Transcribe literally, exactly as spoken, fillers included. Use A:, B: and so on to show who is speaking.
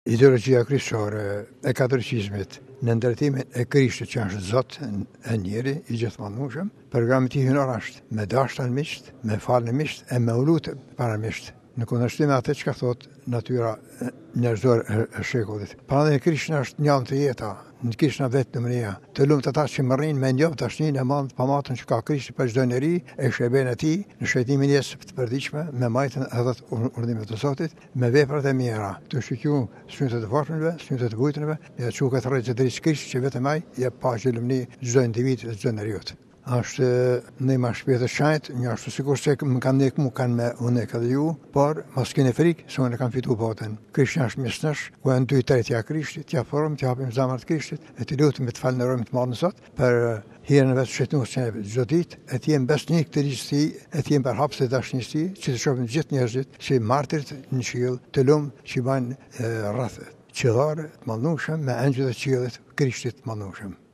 A: Ideologjia kryqësore e katoliqizmit në ndërtimin e Krishtit që është Zot e njeri i gjithëmadhëmueshëm, programi i tij hynor është me dashur miqt, me falë në miqt e me u lutë para miqt, në kundërshtim me atë çka thot natyra njerëzore e shekullit. Prandaj Krishti është njëllë të jeta, në kishna vetë në mënia, të lumt ata që më rrinë me njohë tashnin e madh pamatën që ka Krishti për çdo njeri e shërben e tij në shëtimin e jetës të përditshme, me majtën edhe urdhërimet të Zotit, me veprat e mira, të shikju synët e varfërve, synët e vujtëve, ja çu këtë rreth të drejtë Krishtit që vetëm ai jep paqe lumni çdo individ, çdo njeriu. Është në ma shpjetë shajtë, një ashtu sikur se më kanë nek mu kanë me unë edhe ju, por mos keni frikë, se unë kam fitu botën. Krishti është mesnesh, ku janë dy tretja Krishtit, t'ja forum, t'ja hapim zemrat Krishtit, e t'i lutem të falënderojmë të madhën Zot për hirën e vetë shëtnues që ne çdo ditë, e të jem besnik të ligjësi, e të jem përhapës të dashnësi, që të shohim gjithë njerëzit, që martirit në qiell, të lumë që bajnë rreth qiellare të madhnueshëm me angjëllit e qiellit Krishtit të madhnueshëm.